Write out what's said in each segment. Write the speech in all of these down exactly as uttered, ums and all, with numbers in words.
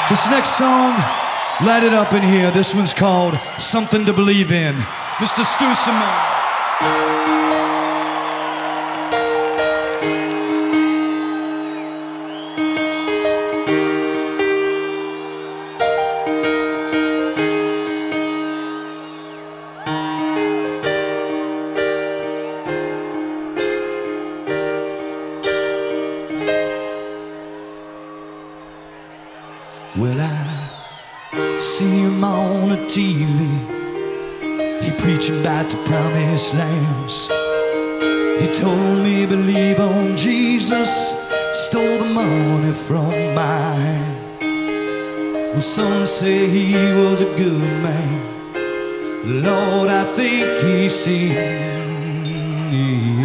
This next song, light it up in here. This one's called Something to Believe In. Mister Stu Simone. Well, I see him on the T V. He preaching about the promised lands. He told me believe on Jesus, stole the money from my hand. Well, some say he was a good man. Lord, I think he seen me.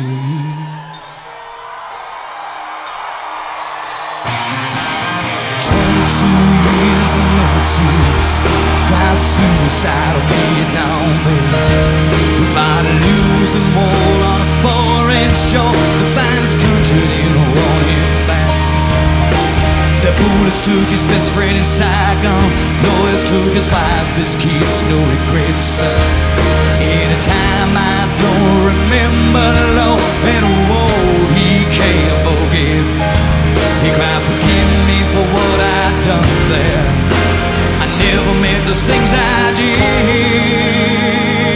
Twenty-two years of multitudes, cry suicidal Vietnam baby. We fight a losing war on a foreign shore. The finest country didn't want him back. The bullets took his best friend in Saigon. Lawyers took his wife, his kids, no regrets. Anytime I don't remember the law and a war he can't forget. He cried, forgive me for what I've done there. I never meant those things I did.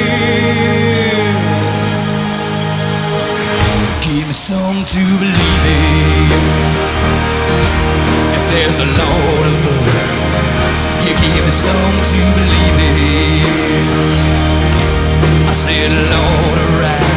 Give me some to believe in. If there's a Lord above, you give me some to believe in. I said, Lord, alright.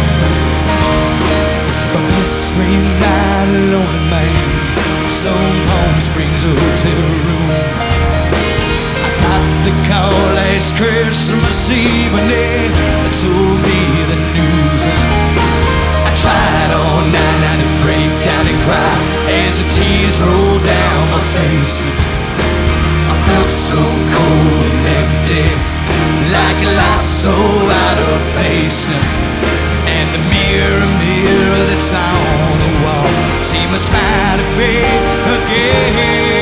But this rain night, a lonely man, some Palm Springs hotel room. I got the call last Christmas Eve when they told me the news. I tried all night not to break down and cry as the tears rolled down my face. I felt so cold and empty, like a lost soul out of place. And the mirror, mirror that's on the wall, see my smile to break again.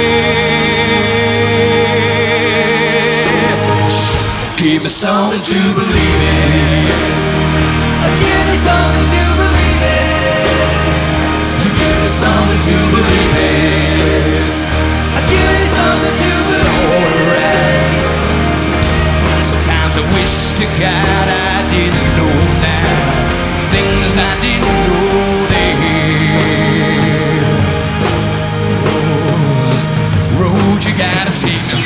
Give me something to believe in. Give me something to believe in. You give me something to believe in. Give me something to believe in. Sometimes I wish to God I didn't know now things I didn't know then. Oh, road you gotta take.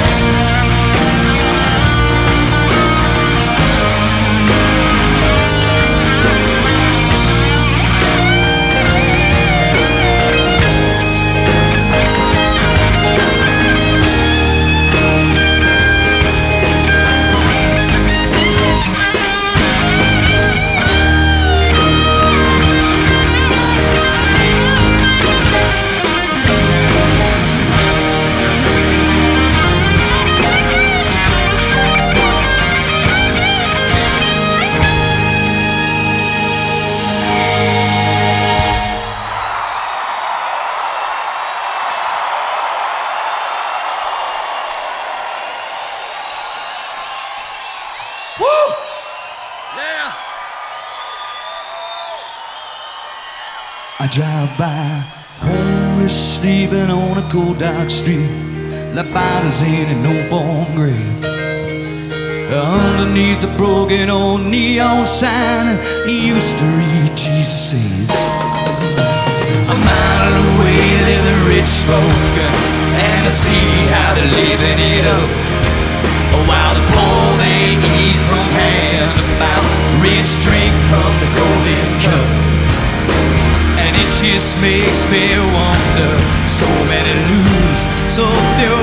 I drive by, homeless, sleeping on a cold dark street, like bodies in an old-born grave. Underneath the broken old neon sign, he used to read Jesus says. A mile away live the rich folk, and I see how they're living it up, while the poor they eat from hand to mouth, rich drink from the golden cup. And it just makes me wonder, so many lose, so few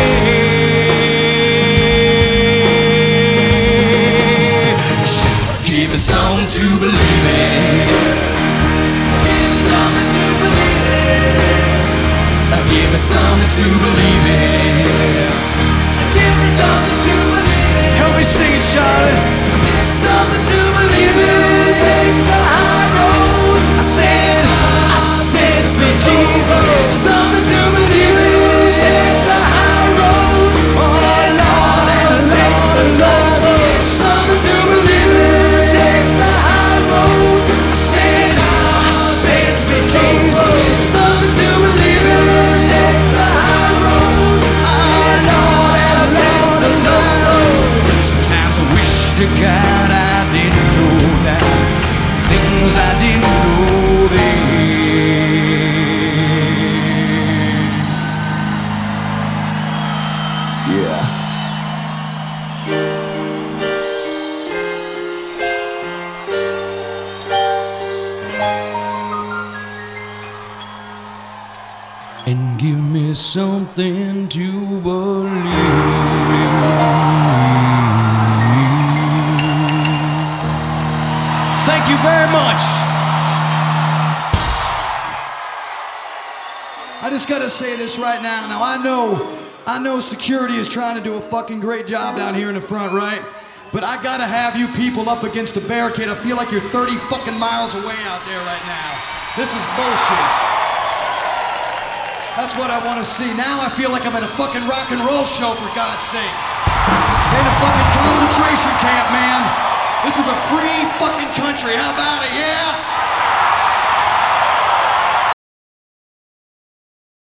win. Give me something to believe in. Give me something to believe in. Give me something to believe in. Give me something to believe in. Help me sing it, Charlie. Something to believe in. Take the high road. I said, I said, sweet Jesus, something to believe in. Give me something to believe in. Thank you very much. I just gotta say this right now. Now I know, I know security is trying to do a fucking great job down here in the front, right? But I gotta have you people up against the barricade. I feel like you're thirty fucking miles away out there right now. This is bullshit. That's what I want to see. Now I feel like I'm at a fucking rock and roll show, for God's sakes. This ain't a fucking concentration camp, man. This is a free fucking country. How about it, yeah?